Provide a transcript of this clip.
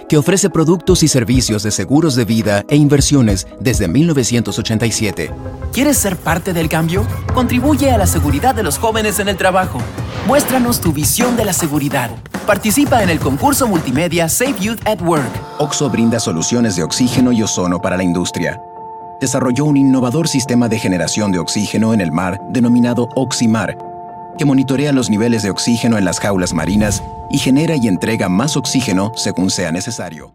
que ofrece productos y servicios de seguros de vida e inversiones desde 1987. ¿Quieres ser parte del cambio? Contribuye a la seguridad de los jóvenes en el trabajo. Muéstranos tu visión de la seguridad. Participa en el concurso multimedia Safe Youth at Work. OXXO brinda soluciones de oxígeno y ozono para la industria. Desarrolló un innovador sistema de generación de oxígeno en el mar denominado Oximar, que monitorea los niveles de oxígeno en las jaulas marinas y genera y entrega más oxígeno según sea necesario.